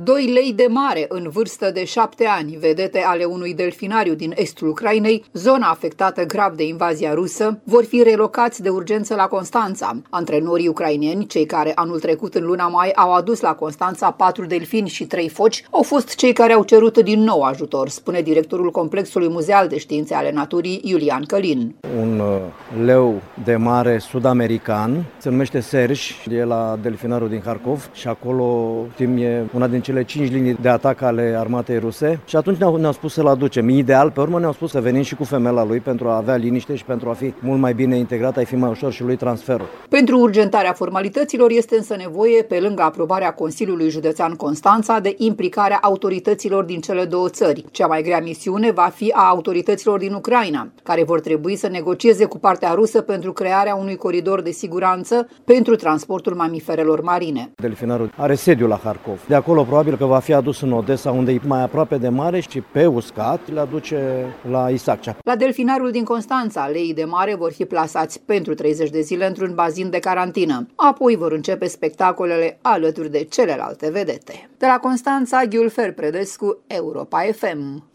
2 lei de mare în vârstă de 7 ani, vedete ale unui delfinariu din estul Ucrainei, zona afectată grav de invazia rusă, vor fi relocați de urgență la Constanța. Antrenorii ucraineni, cei care anul trecut în luna mai au adus la Constanța 4 delfini și 3 foci, au fost cei care au cerut din nou ajutor, spune directorul Complexului Muzeal de Științe ale Naturii, Iulian Călin. Un leu de mare sud-american, se numește Serj, e la delfinarul din Harkov și acolo e una din cele 5 linii de atac ale armatei ruse și atunci ne-au spus să-l aducem. Ideal, pe urmă ne-au spus să venim și cu femela lui pentru a avea liniște și pentru a fi mult mai bine integrat, a fi mai ușor și lui transferul. Pentru urgentarea formalităților este însă nevoie, pe lângă aprobarea Consiliului Județean Constanța, de implicarea autorităților din cele două țări. Cea mai grea misiune va fi a autorităților din Ucraina, care vor trebui să negocieze cu partea rusă pentru crearea unui coridor de siguranță pentru transportul mamiferelor marine. Delfinarul are sediul la Harkov. De acolo probabil că va fi adus în Odessa, unde e mai aproape de mare, și pe uscat le aduce la Isaccea. La delfinarul din Constanța, leii de mare vor fi plasați pentru 30 de zile într-un bazin de carantină. Apoi vor începe spectacolele alături de celelalte vedete. De la Constanța, Ghiulfer Predescu, Europa FM.